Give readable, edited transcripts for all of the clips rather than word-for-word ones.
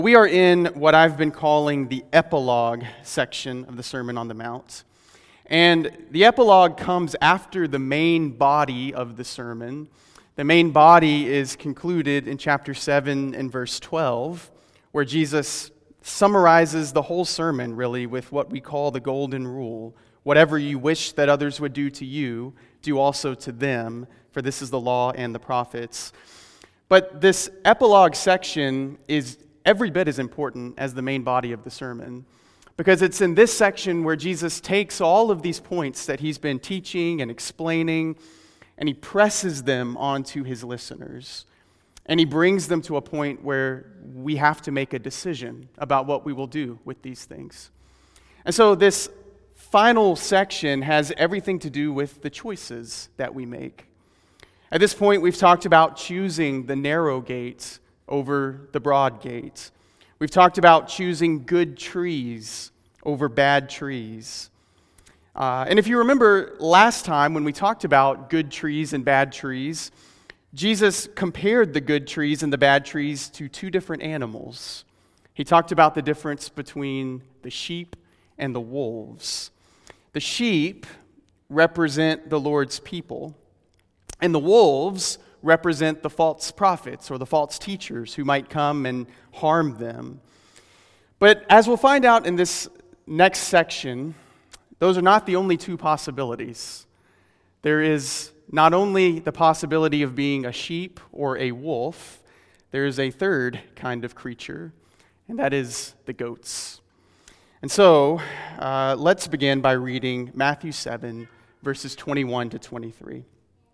We are in what I've been calling the epilogue section of the Sermon on the Mount. And the epilogue comes after the main body of the sermon. The main body is concluded in chapter 7 and verse 12, where Jesus summarizes the whole sermon, really, with what we call the golden rule. Whatever you wish that others would do to you, do also to them, for this is the law and the prophets. But this epilogue section is every bit as important as the main body of the sermon, because it's in this section where Jesus takes all of these points that he's been teaching and explaining, and he presses them onto his listeners. And he brings them to a point where we have to make a decision about what we will do with these things. And so this final section has everything to do with the choices that we make. At this point, we've talked about choosing the narrow gate over the broad gate. We've talked about choosing good trees over bad trees. And if you remember last time when we talked about good trees and bad trees, Jesus compared the good trees and the bad trees to two different animals. He talked about the difference between the sheep and the wolves. The sheep represent the Lord's people, and the wolves represent the false prophets or the false teachers who might come and harm them. But as we'll find out in this next section, those are not the only two possibilities. There is not only the possibility of being a sheep or a wolf, there is a third kind of creature, and that is the goats. And so, let's begin by reading Matthew 7, verses 21 to 23.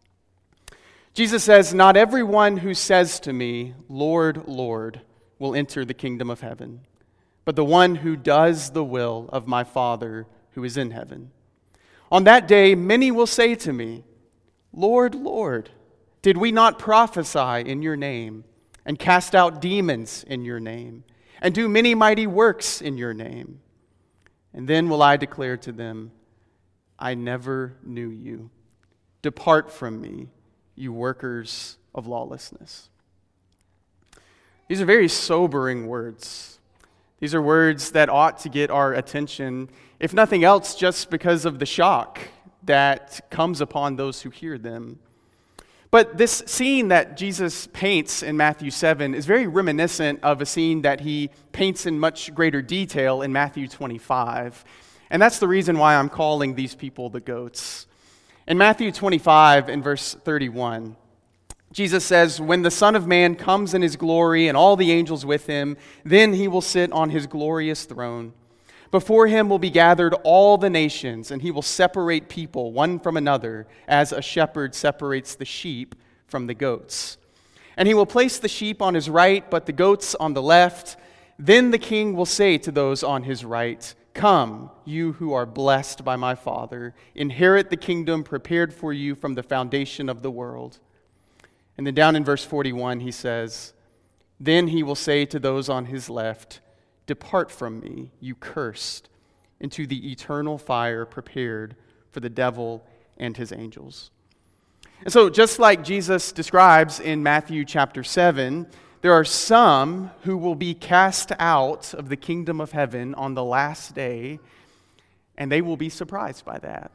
Jesus says, "Not everyone who says to me, 'Lord, Lord,' will enter the kingdom of heaven, but the one who does the will of my Father who is in heaven. On that day, many will say to me, 'Lord, Lord, did we not prophesy in your name, and cast out demons in your name, and do many mighty works in your name?' And then will I declare to them, 'I never knew you. Depart from me, you workers of lawlessness.'" These are very sobering words. These are words that ought to get our attention, if nothing else, just because of the shock that comes upon those who hear them. But this scene that Jesus paints in Matthew 7 is very reminiscent of a scene that he paints in much greater detail in Matthew 25. And that's the reason why I'm calling these people the goats. In Matthew 25, in verse 31, Jesus says, "When the Son of Man comes in his glory and all the angels with him, then he will sit on his glorious throne. Before him will be gathered all the nations, and he will separate people one from another, as a shepherd separates the sheep from the goats. And he will place the sheep on his right, but the goats on the left. Then the king will say to those on his right, 'Come, you who are blessed by my Father, inherit the kingdom prepared for you from the foundation of the world.' And then down in verse 41, he says, 'Then he will say to those on his left, Depart from me, you cursed, into the eternal fire prepared for the devil and his angels.'" And so, just like Jesus describes in Matthew chapter 7, there are some who will be cast out of the kingdom of heaven on the last day, and they will be surprised by that.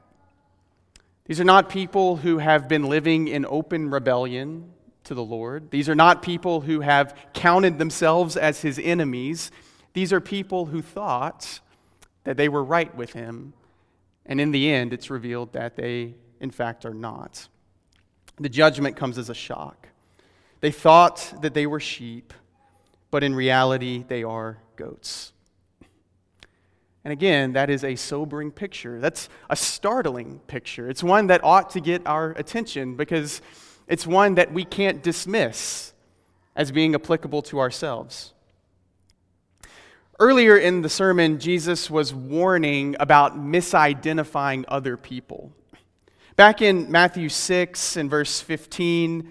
These are not people who have been living in open rebellion to the Lord. These are not people who have counted themselves as his enemies. These are people who thought that they were right with him, and in the end, it's revealed that they, in fact, are not. The judgment comes as a shock. They thought that they were sheep, but in reality, they are goats. And again, that is a sobering picture. That's a startling picture. It's one that ought to get our attention because it's one that we can't dismiss as being applicable to ourselves. Earlier in the sermon, Jesus was warning about misidentifying other people. Back in Matthew 7 and verse 15,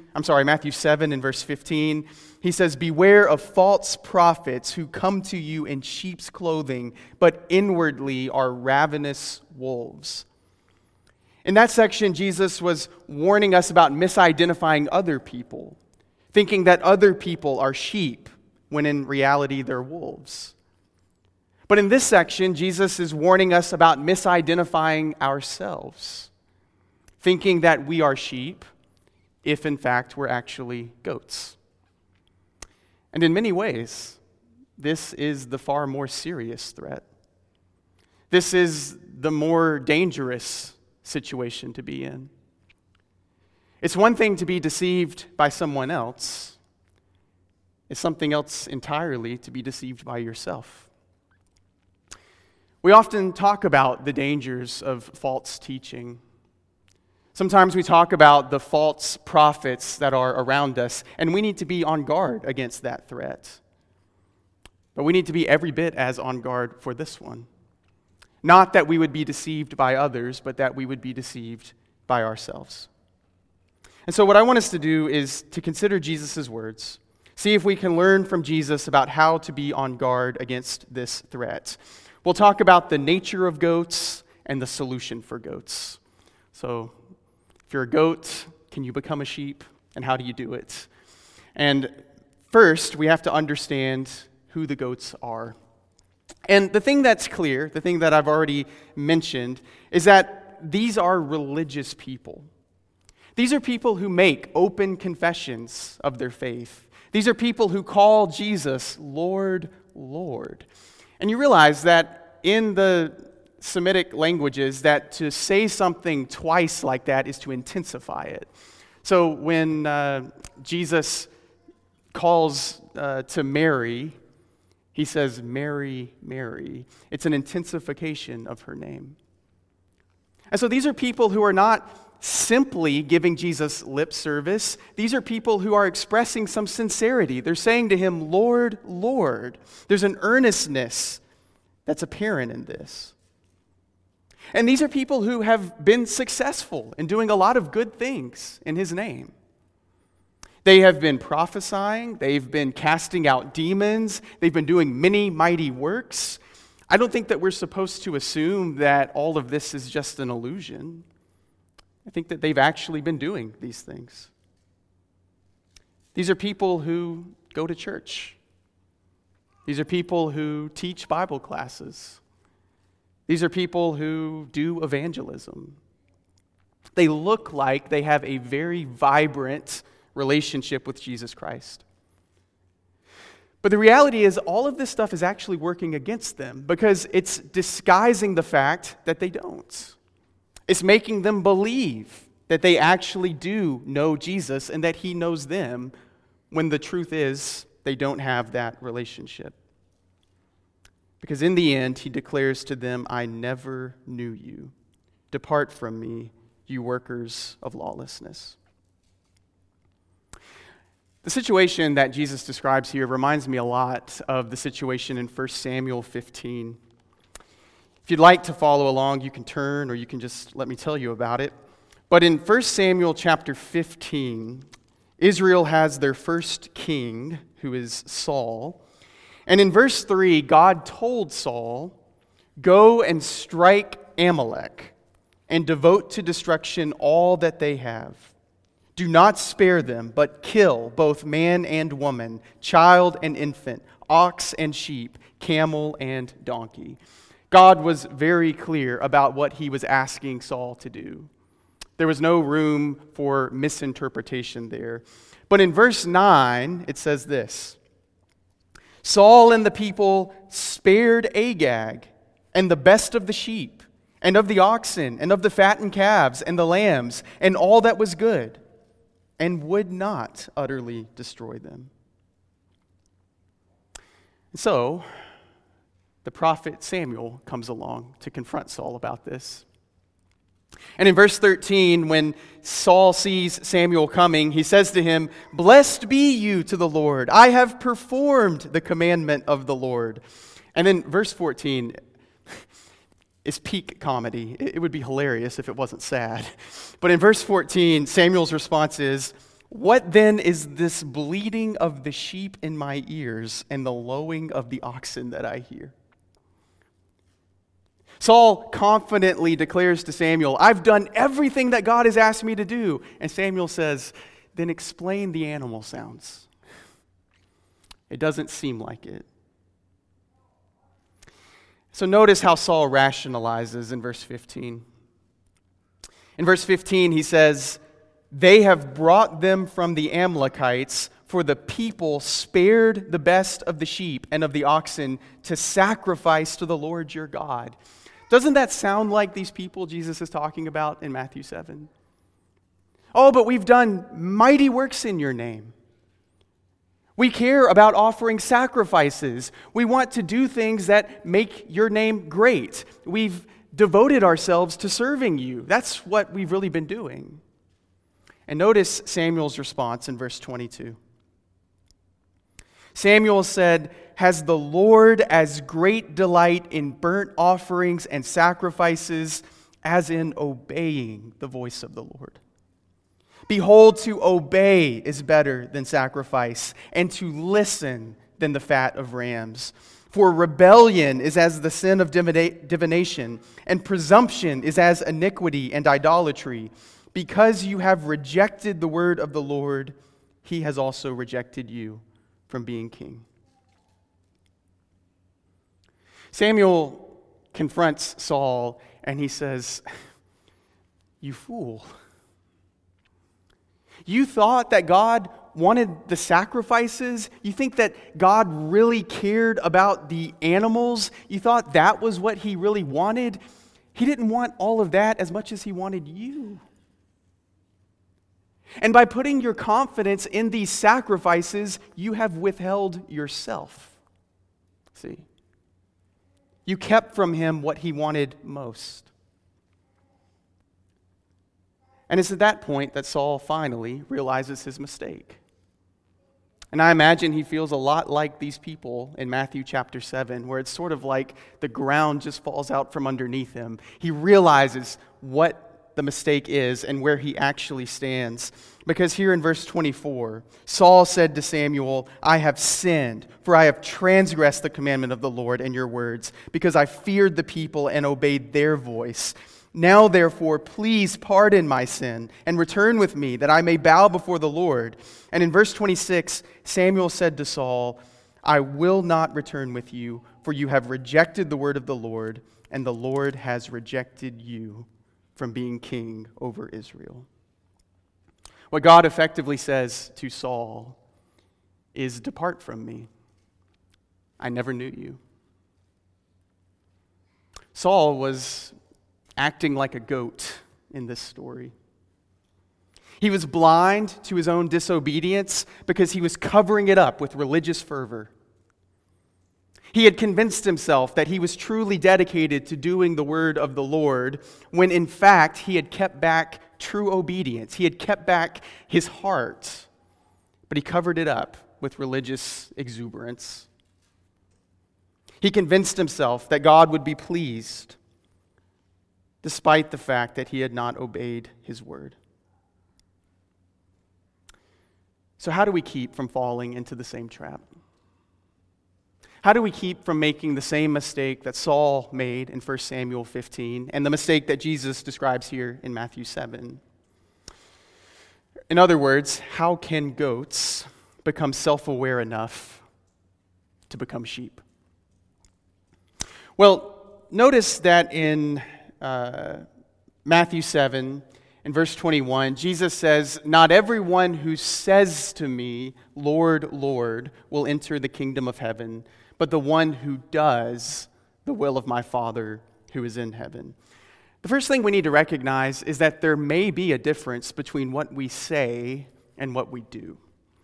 he says, "Beware of false prophets who come to you in sheep's clothing, but inwardly are ravenous wolves." In that section, Jesus was warning us about misidentifying other people, thinking that other people are sheep when in reality they're wolves. But in this section, Jesus is warning us about misidentifying ourselves, thinking that we are sheep, if in fact we're actually goats. And in many ways, this is the far more serious threat. This is the more dangerous situation to be in. It's one thing to be deceived by someone else. It's something else entirely to be deceived by yourself. We often talk about the dangers of false teaching. Sometimes we talk about the false prophets that are around us, and we need to be on guard against that threat. But we need to be every bit as on guard for this one. Not that we would be deceived by others, but that we would be deceived by ourselves. And so what I want us to do is to consider Jesus' words, see if we can learn from Jesus about how to be on guard against this threat. We'll talk about the nature of goats and the solution for goats. So, if you're a goat, can you become a sheep? And how do you do it? And first, we have to understand who the goats are. And the thing that's clear, the thing that I've already mentioned, is that these are religious people. These are people who make open confessions of their faith. These are people who call Jesus Lord, Lord. And you realize that in the Semitic languages, that to say something twice like that is to intensify it. So when Jesus calls to Mary, he says, Mary, Mary. It's an intensification of her name. And so these are people who are not simply giving Jesus lip service. These are people who are expressing some sincerity. They're saying to him, Lord, Lord. There's an earnestness that's apparent in this. And these are people who have been successful in doing a lot of good things in his name. They have been prophesying, they've been casting out demons, they've been doing many mighty works. I don't think that we're supposed to assume that all of this is just an illusion. I think that they've actually been doing these things. These are people who go to church. These are people who teach Bible classes. These are people who do evangelism. They look like they have a very vibrant relationship with Jesus Christ. But the reality is all of this stuff is actually working against them because it's disguising the fact that they don't. It's making them believe that they actually do know Jesus and that he knows them when the truth is they don't have that relationship. Because in the end, he declares to them, I never knew you. Depart from me, you workers of lawlessness. The situation that Jesus describes here reminds me a lot of the situation in 1 Samuel 15. If you'd like to follow along, you can turn or you can just let me tell you about it. But in 1 Samuel chapter 15, Israel has their first king, who is Saul. And in verse 3, God told Saul, go and strike Amalek and devote to destruction all that they have. Do not spare them, but kill both man and woman, child and infant, ox and sheep, camel and donkey. God was very clear about what he was asking Saul to do. There was no room for misinterpretation there. But in verse 9, it says this, Saul and the people spared Agag and the best of the sheep and of the oxen and of the fattened calves and the lambs and all that was good, and would not utterly destroy them. So, the prophet Samuel comes along to confront Saul about this. And in verse 13, when Saul sees Samuel coming, he says to him, Blessed be you to the Lord. I have performed the commandment of the Lord. And then verse 14 is peak comedy. It would be hilarious if it wasn't sad. But in verse 14, Samuel's response is, What then is this bleating of the sheep in my ears and the lowing of the oxen that I hear? Saul confidently declares to Samuel, I've done everything that God has asked me to do. And Samuel says, then explain the animal sounds. It doesn't seem like it. So notice how Saul rationalizes in verse 15. In verse 15, he says, "They have brought them from the Amalekites, for the people spared the best of the sheep and of the oxen to sacrifice to the Lord your God." Doesn't that sound like these people Jesus is talking about in Matthew 7? "Oh, but we've done mighty works in your name. We care about offering sacrifices. We want to do things that make your name great. We've devoted ourselves to serving you." That's what we've really been doing. And notice Samuel's response in verse 22. Samuel said, "Has the Lord as great delight in burnt offerings and sacrifices as in obeying the voice of the Lord? Behold, to obey is better than sacrifice, and to listen than the fat of rams. For rebellion is as the sin of divination, and presumption is as iniquity and idolatry. Because you have rejected the word of the Lord, he has also rejected you from being king." Samuel confronts Saul, and he says, "You fool. You thought that God wanted the sacrifices? You think that God really cared about the animals? You thought that was what he really wanted? He didn't want all of that as much as he wanted you. And by putting your confidence in these sacrifices, you have withheld yourself." See? You kept from him what he wanted most. And it's at that point that Saul finally realizes his mistake. And I imagine he feels a lot like these people in Matthew chapter 7, where it's sort of like the ground just falls out from underneath him. He realizes what the mistake is and where he actually stands. Because here in verse 24, Saul said to Samuel, "I have sinned, for I have transgressed the commandment of the Lord and your words, because I feared the people and obeyed their voice. Now, therefore, please pardon my sin and return with me, that I may bow before the Lord." And in verse 26, Samuel said to Saul, "I will not return with you, for you have rejected the word of the Lord, and the Lord has rejected you from being king over Israel." What God effectively says to Saul is, "Depart from me. I never knew you." Saul was acting like a goat in this story. He was blind to his own disobedience because he was covering it up with religious fervor. He had convinced himself that he was truly dedicated to doing the word of the Lord, when in fact he had kept back true obedience. He had kept back his heart, but he covered it up with religious exuberance. He convinced himself that God would be pleased, despite the fact that he had not obeyed his word. So how do we keep from falling into the same trap? How do we keep from making the same mistake that Saul made in 1 Samuel 15 and the mistake that Jesus describes here in Matthew 7? In other words, how can goats become self-aware enough to become sheep? Well, notice that in Matthew 7, in verse 21, Jesus says, "Not everyone who says to me, 'Lord, Lord,' will enter the kingdom of heaven, but the one who does the will of my Father who is in heaven." The first thing we need to recognize is that there may be a difference between what we say and what we do.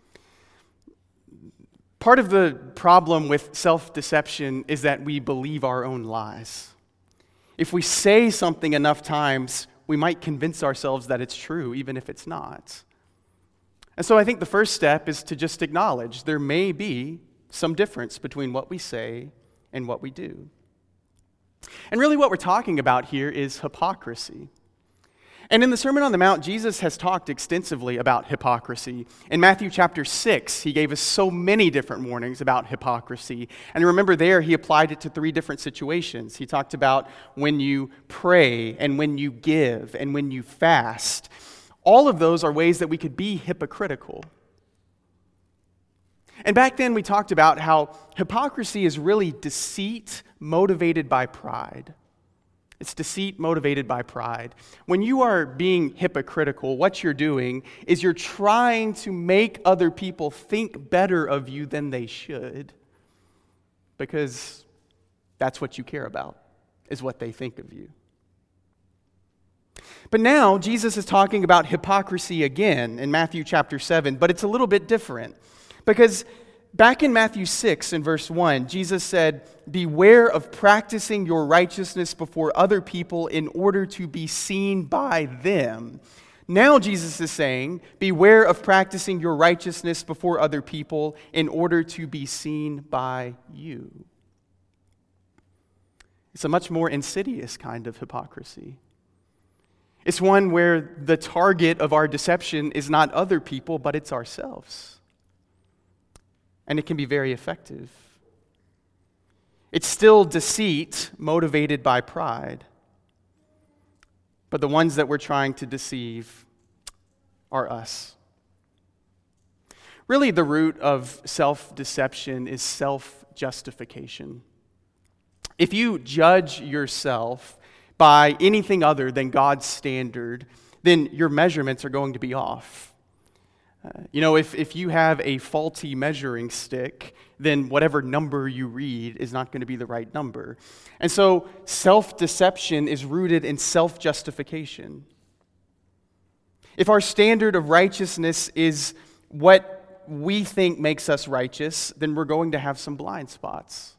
Part of the problem with self-deception is that we believe our own lies. If we say something enough times, we might convince ourselves that it's true, even if it's not. And so I think the first step is to just acknowledge there may be some difference between what we say and what we do. And really what we're talking about here is hypocrisy. And in the Sermon on the Mount, Jesus has talked extensively about hypocrisy. In Matthew chapter 6, he gave us so many different warnings about hypocrisy. And remember there, he applied it to 3 different situations. He talked about when you pray and when you give and when you fast. All of those are ways that we could be hypocritical. And back then we talked about how hypocrisy is really deceit motivated by pride. It's deceit motivated by pride. When you are being hypocritical, what you're doing is you're trying to make other people think better of you than they should, because that's what you care about, is what they think of you. But now Jesus is talking about hypocrisy again in Matthew chapter 7, but it's a little bit different. Because back in Matthew 6 in verse 1, Jesus said, "Beware of practicing your righteousness before other people in order to be seen by them." Now Jesus is saying, beware of practicing your righteousness before other people in order to be seen by you. It's a much more insidious kind of hypocrisy. It's one where the target of our deception is not other people, but it's ourselves. And it can be very effective. It's still deceit motivated by pride. But the ones that we're trying to deceive are us. Really, the root of self-deception is self-justification. If you judge yourself by anything other than God's standard, then your measurements are going to be off. If you have a faulty measuring stick, then whatever number you read is not going to be the right number. And so self-deception is rooted in self-justification. If our standard of righteousness is what we think makes us righteous, then we're going to have some blind spots.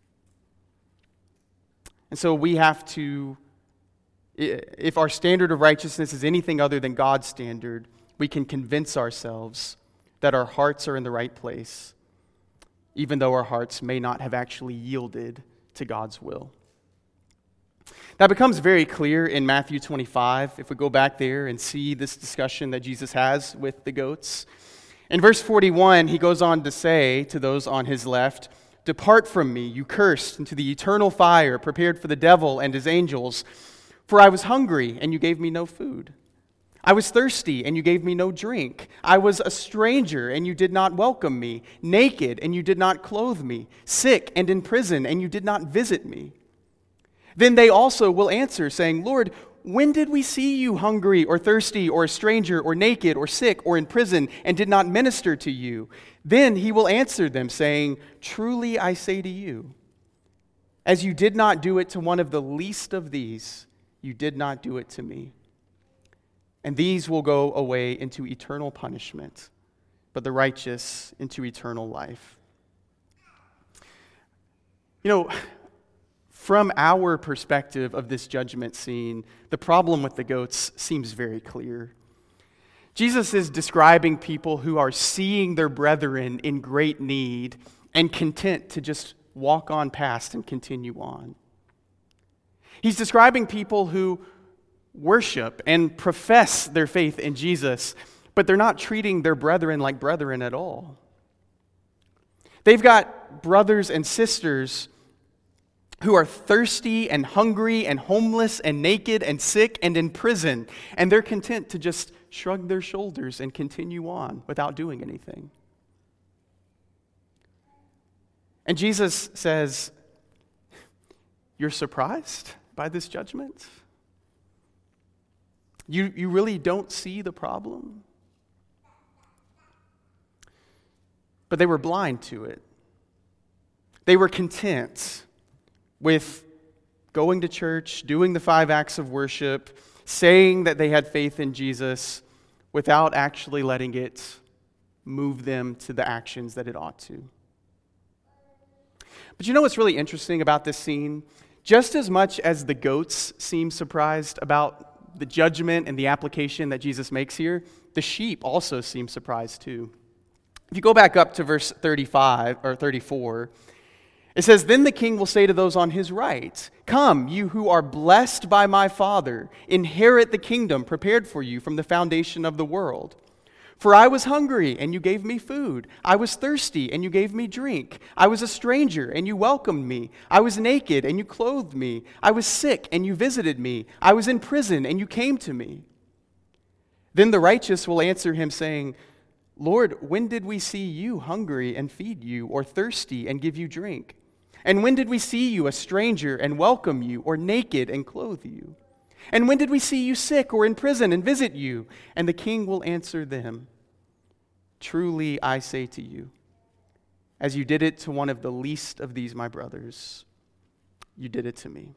And so we have to, if our standard of righteousness is anything other than God's standard, we can convince ourselves that our hearts are in the right place, even though our hearts may not have actually yielded to God's will. That becomes very clear in Matthew 25, if we go back there and see this discussion that Jesus has with the goats. In verse 41, he goes on to say to those on his left, "Depart from me, you cursed, into the eternal fire prepared for the devil and his angels. For I was hungry, and you gave me no food. I was thirsty, and you gave me no drink. I was a stranger, and you did not welcome me. Naked, and you did not clothe me. Sick and in prison, and you did not visit me." Then they also will answer, saying, "Lord, when did we see you hungry or thirsty or a stranger or naked or sick or in prison and did not minister to you?" Then he will answer them, saying, "Truly I say to you, as you did not do it to one of the least of these, you did not do it to me." And these will go away into eternal punishment, but the righteous into eternal life. From our perspective of this judgment scene, the problem with the goats seems very clear. Jesus is describing people who are seeing their brethren in great need and content to just walk on past and continue on. He's describing people who worship and profess their faith in Jesus, but they're not treating their brethren like brethren at all. They've got brothers and sisters who are thirsty and hungry and homeless and naked and sick and in prison, and they're content to just shrug their shoulders and continue on without doing anything. And Jesus says, "You're surprised by this judgment? You really don't see the problem?" But they were blind to it. They were content with going to church, doing the 5 acts of worship, saying that they had faith in Jesus, without actually letting it move them to the actions that it ought to. But you know what's really interesting about this scene? Just as much as the goats seem surprised about the judgment and the application that Jesus makes here, the sheep also seem surprised too. If you go back up to verse 35 or 34, it says, "Then the king will say to those on his right, 'Come, you who are blessed by my Father, inherit the kingdom prepared for you from the foundation of the world. For I was hungry, and you gave me food. I was thirsty, and you gave me drink. I was a stranger, and you welcomed me. I was naked, and you clothed me. I was sick, and you visited me. I was in prison, and you came to me.' Then the righteous will answer him, saying, Lord, when did we see you hungry and feed you, or thirsty and give you drink? And when did we see you a stranger and welcome you, or naked and clothe you? And when did we see you sick or in prison and visit you?" And the king will answer them, "Truly I say to you, as you did it to one of the least of these my brothers, you did it to me."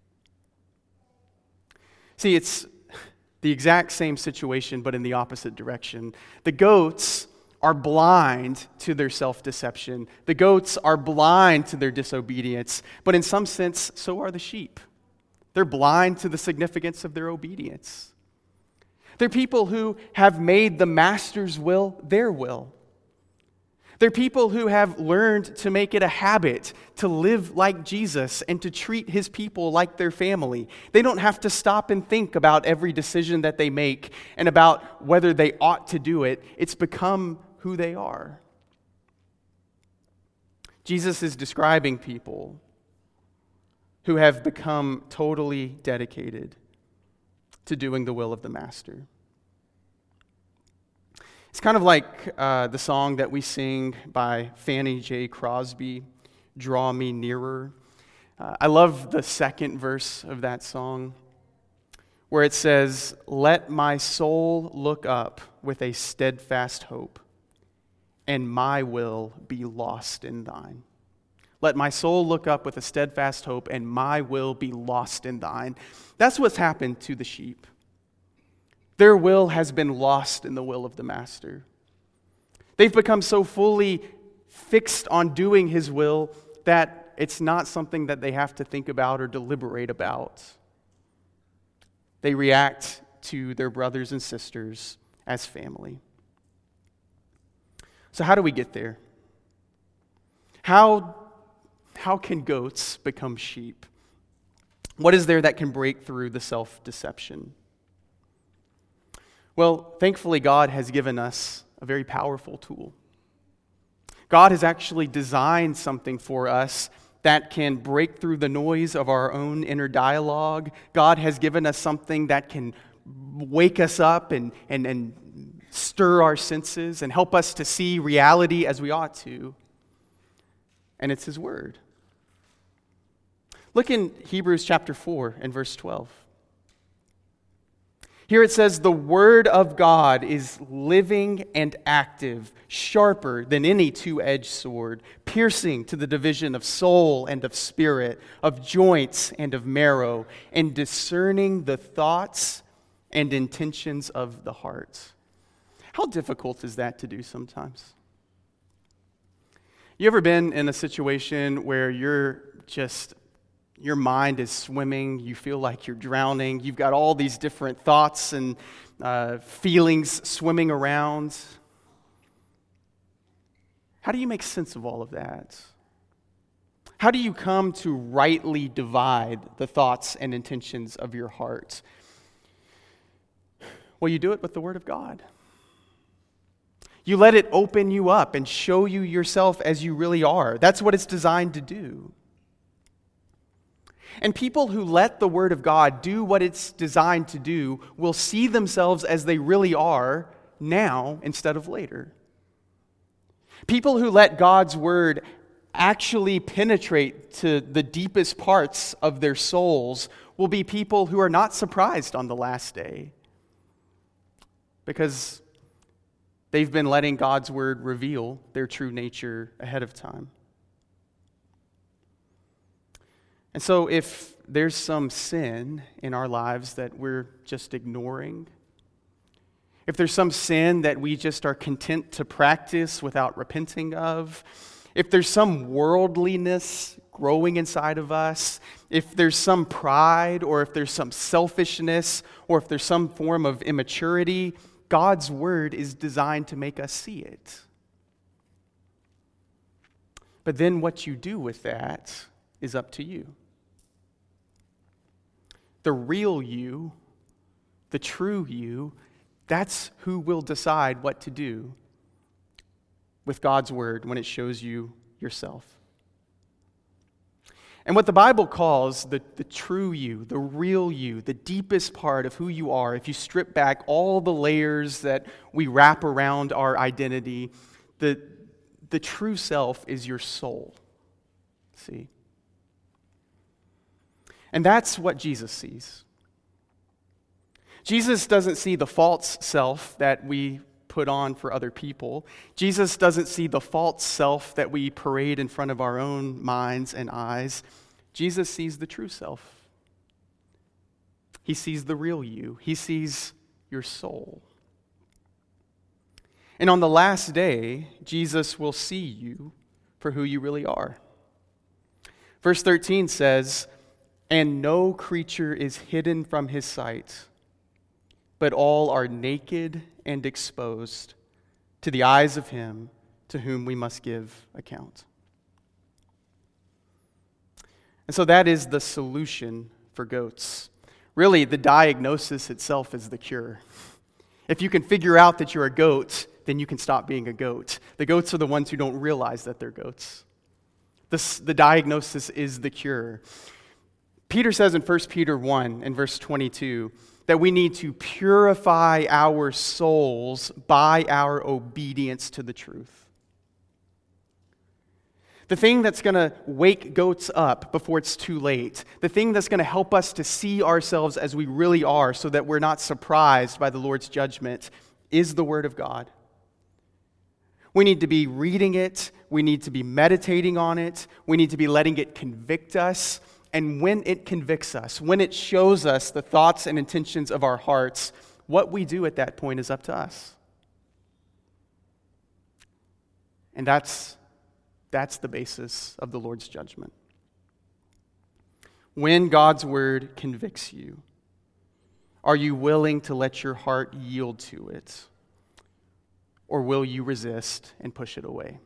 See, it's the exact same situation, but in the opposite direction. The goats are blind to their self-deception. The goats are blind to their disobedience. But in some sense, so are the sheep. They're blind to the significance of their obedience. They're people who have made the master's will their will. They're people who have learned to make it a habit to live like Jesus and to treat his people like their family. They don't have to stop and think about every decision that they make and about whether they ought to do it. It's become who they are. Jesus is describing people who have become totally dedicated to doing the will of the master. It's kind of like the song that we sing by Fannie J. Crosby, "Draw Me Nearer." I love the second verse of that song, where it says, "Let my soul look up with a steadfast hope, and my will be lost in thine." Let my soul look up with a steadfast hope, and my will be lost in thine. That's what's happened to the sheep. Their will has been lost in the will of the master. They've become so fully fixed on doing his will that it's not something that they have to think about or deliberate about. They react to their brothers and sisters as family. So how do we get there? How can goats become sheep? What is there that can break through the self-deception? Well, thankfully, God has given us a very powerful tool. God has actually designed something for us that can break through the noise of our own inner dialogue. God has given us something that can wake us up and stir our senses and help us to see reality as we ought to. And it's His Word. Look in Hebrews chapter 4 and verse 12. Here it says, "The Word of God is living and active, sharper than any two-edged sword, piercing to the division of soul and of spirit, of joints and of marrow, and discerning the thoughts and intentions of the heart." How difficult is that to do sometimes? You ever been in a situation where your mind is swimming, you feel like you're drowning, you've got all these different thoughts and feelings swimming around? How do you make sense of all of that? How do you come to rightly divide the thoughts and intentions of your heart? Well, you do it with the Word of God. You let it open you up and show you yourself as you really are. That's what it's designed to do. And people who let the Word of God do what it's designed to do will see themselves as they really are now instead of later. People who let God's Word actually penetrate to the deepest parts of their souls will be people who are not surprised on the last day, because they've been letting God's Word reveal their true nature ahead of time. And so if there's some sin in our lives that we're just ignoring, if there's some sin that we just are content to practice without repenting of, if there's some worldliness growing inside of us, if there's some pride, or if there's some selfishness, or if there's some form of immaturity, God's Word is designed to make us see it. But then what you do with that is up to you. The real you, the true you, that's who will decide what to do with God's Word when it shows you yourself. And what the Bible calls the true you, the real you, the deepest part of who you are, if you strip back all the layers that we wrap around our identity, the true self is your soul. See? And that's what Jesus sees. Jesus doesn't see the false self that we put on for other people. Jesus doesn't see the false self that we parade in front of our own minds and eyes. Jesus sees the true self. He sees the real you. He sees your soul. And on the last day, Jesus will see you for who you really are. Verse 13 says, "And no creature is hidden from his sight, but all are naked and exposed to the eyes of him to whom we must give account." And so that is the solution for goats. Really, the diagnosis itself is the cure. If you can figure out that you're a goat, then you can stop being a goat. The goats are the ones who don't realize that they're goats. The diagnosis is the cure. Peter says in 1 Peter 1 and verse 22 that we need to purify our souls by our obedience to the truth. The thing that's going to wake goats up before it's too late, the thing that's going to help us to see ourselves as we really are so that we're not surprised by the Lord's judgment, is the Word of God. We need to be reading it. We need to be meditating on it. We need to be letting it convict us. And when it convicts us, when it shows us the thoughts and intentions of our hearts, what we do at that point is up to us. And that's the basis of the Lord's judgment. When God's word convicts you, are you willing to let your heart yield to it? Or will you resist and push it away?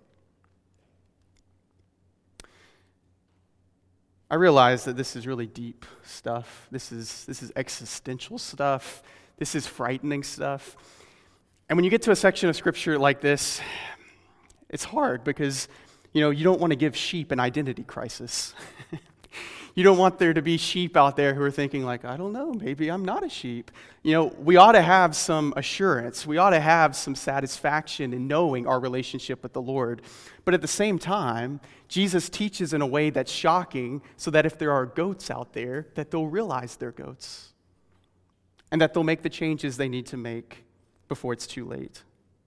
I realize that this is really deep stuff. This is existential stuff. This is frightening stuff. And when you get to a section of Scripture like this, it's hard because you don't want to give sheep an identity crisis. You don't want there to be sheep out there who are thinking like, I don't know, maybe I'm not a sheep. We ought to have some assurance. We ought to have some satisfaction in knowing our relationship with the Lord. But at the same time, Jesus teaches in a way that's shocking so that if there are goats out there, that they'll realize they're goats. And that they'll make the changes they need to make before it's too late.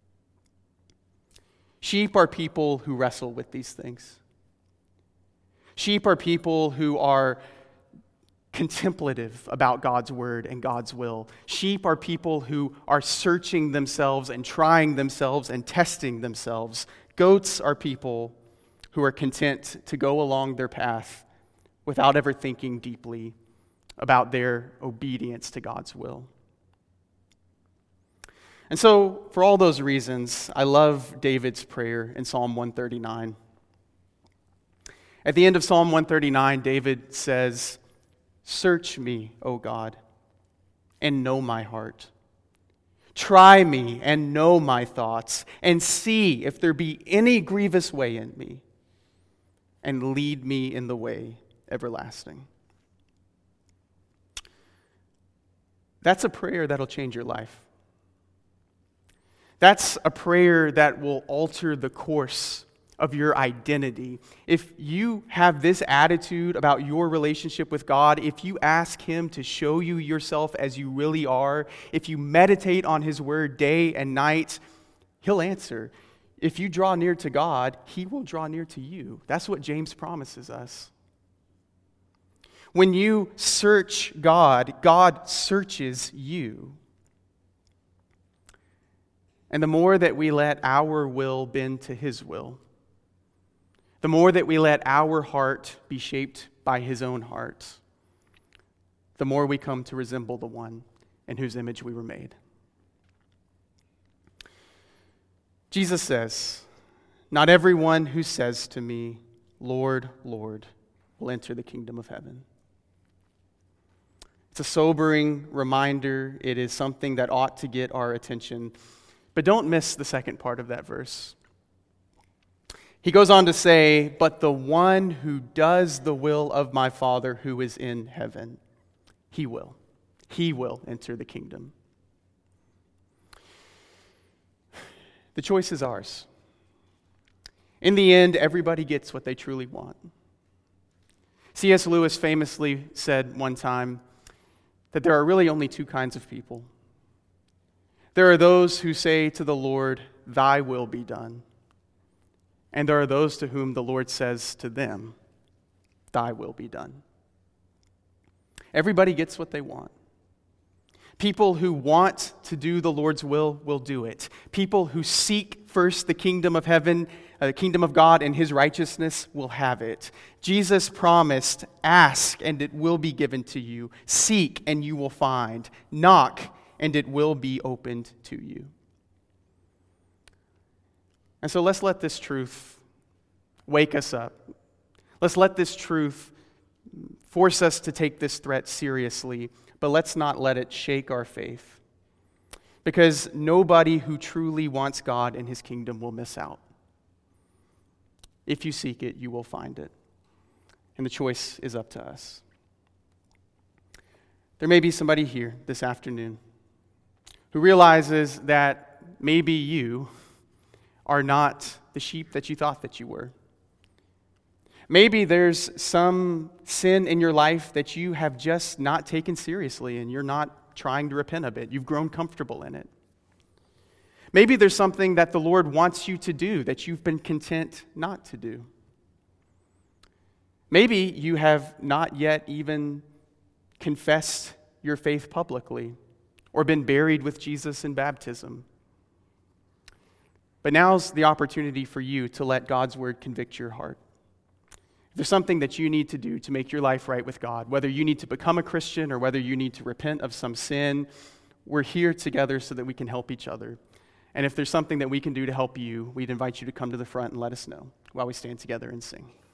Sheep are people who wrestle with these things. Sheep are people who are contemplative about God's word and God's will. Sheep are people who are searching themselves and trying themselves and testing themselves. Goats are people who are content to go along their path without ever thinking deeply about their obedience to God's will. And so, for all those reasons, I love David's prayer in Psalm 139. At the end of Psalm 139, David says, "Search me, O God, and know my heart. Try me and know my thoughts, and see if there be any grievous way in me, and lead me in the way everlasting." That's a prayer that'll change your life. That's a prayer that will alter the course of your identity. If you have this attitude about your relationship with God, if you ask Him to show you yourself as you really are, if you meditate on His word day and night, He'll answer. If you draw near to God, He will draw near to you. That's what James promises us. When you search God, God searches you. And the more that we let our will bend to His will, the more that we let our heart be shaped by His own heart, the more we come to resemble the one in whose image we were made. Jesus says, "Not everyone who says to me, 'Lord, Lord,' will enter the kingdom of heaven." It's a sobering reminder. It is something that ought to get our attention. But don't miss the second part of that verse. He goes on to say, "But the one who does the will of my Father who is in heaven, he will enter the kingdom." The choice is ours. In the end, everybody gets what they truly want. C.S. Lewis famously said one time that there are really only two kinds of people. There are those who say to the Lord, "Thy will be done." And there are those to whom the Lord says to them, "Thy will be done." Everybody gets what they want. People who want to do the Lord's will do it. People who seek first the kingdom of heaven, the kingdom of God and his righteousness will have it. Jesus promised, "Ask and it will be given to you. Seek and you will find. Knock and it will be opened to you." And so let's let this truth wake us up. Let's let this truth force us to take this threat seriously, but let's not let it shake our faith. Because nobody who truly wants God and his kingdom will miss out. If you seek it, you will find it. And the choice is up to us. There may be somebody here this afternoon who realizes that maybe you are not the sheep that you thought that you were. Maybe there's some sin in your life that you have just not taken seriously and you're not trying to repent of it. You've grown comfortable in it. Maybe there's something that the Lord wants you to do that you've been content not to do. Maybe you have not yet even confessed your faith publicly or been buried with Jesus in baptism. But now's the opportunity for you to let God's word convict your heart. If there's something that you need to do to make your life right with God, whether you need to become a Christian or whether you need to repent of some sin, we're here together so that we can help each other. And if there's something that we can do to help you, we'd invite you to come to the front and let us know while we stand together and sing.